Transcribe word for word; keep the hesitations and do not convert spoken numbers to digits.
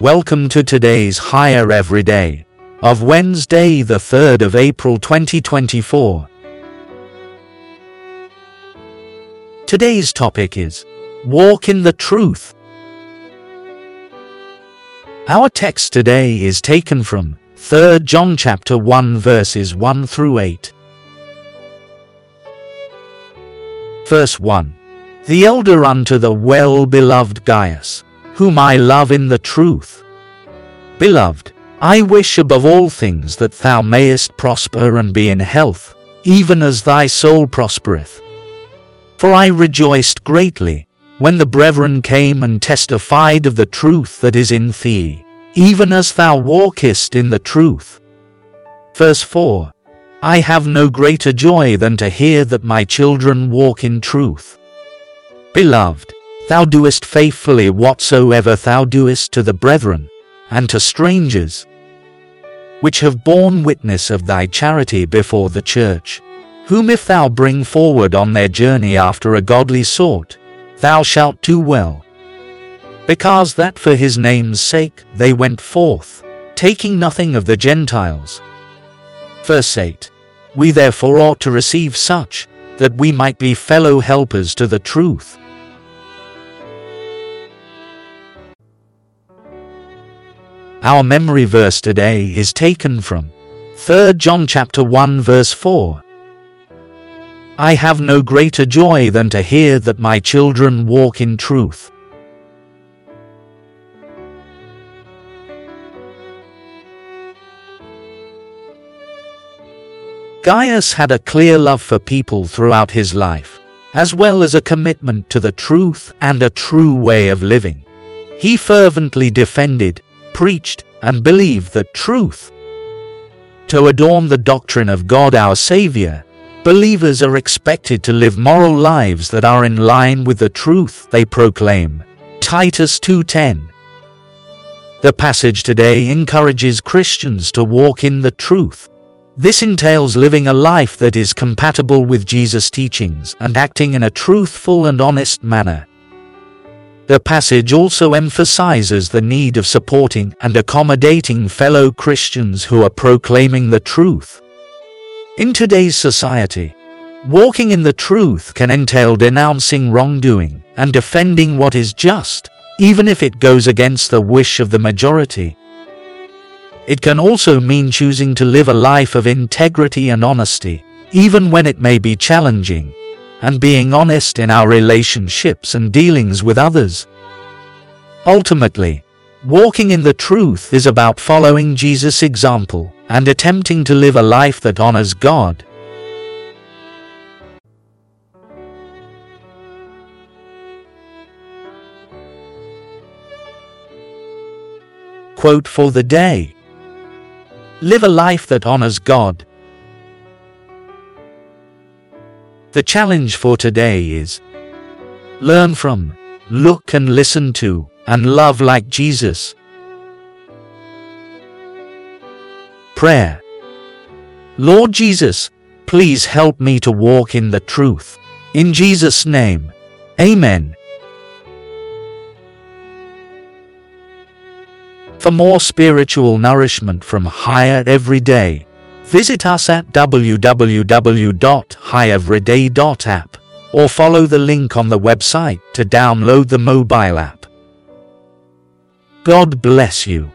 Welcome to today's Higher Everyday of Wednesday, the third of April twenty twenty-four. Today's topic is Walk in the Truth. Our text today is taken from Third John chapter one verses one through eight. Verse one. The elder unto the well-beloved Gaius, whom I love in the truth. Beloved, I wish above all things that thou mayest prosper and be in health, even as thy soul prospereth. For I rejoiced greatly, when the brethren came and testified of the truth that is in thee, even as thou walkest in the truth. Verse four. I have no greater joy than to hear that my children walk in truth. Beloved, thou doest faithfully whatsoever thou doest to the brethren, and to strangers, which have borne witness of thy charity before the church, whom if thou bring forward on their journey after a godly sort, thou shalt do well. Because that for his name's sake they went forth, taking nothing of the Gentiles. Verse eight. We therefore ought to receive such, that we might be fellow helpers to the truth. Our memory verse today is taken from Third John chapter one verse four. I have no greater joy than to hear that my children walk in truth. Gaius had a clear love for people throughout his life, as well as a commitment to the truth and a true way of living. He fervently defended, preached, and believed the truth. To adorn the doctrine of God our Savior, believers are expected to live moral lives that are in line with the truth they proclaim. Titus two ten. The passage today encourages Christians to walk in the truth. This entails living a life that is compatible with Jesus' teachings and acting in a truthful and honest manner. The passage also emphasizes the need of supporting and accommodating fellow Christians who are proclaiming the truth. In today's society, walking in the truth can entail denouncing wrongdoing and defending what is just, even if it goes against the wish of the majority. It can also mean choosing to live a life of integrity and honesty, even when it may be challenging, and being honest in our relationships and dealings with others. Ultimately, walking in the truth is about following Jesus' example and attempting to live a life that honors God. Quote for the day. Live a life that honors God. The challenge for today is learn from, look and listen to, and love like Jesus. Prayer. Lord Jesus, please help me to walk in the truth. In Jesus' name, Amen. For more spiritual nourishment from Higher Everyday, visit us at w w w dot high everyday dot app or follow the link on the website to download the mobile app. God bless you.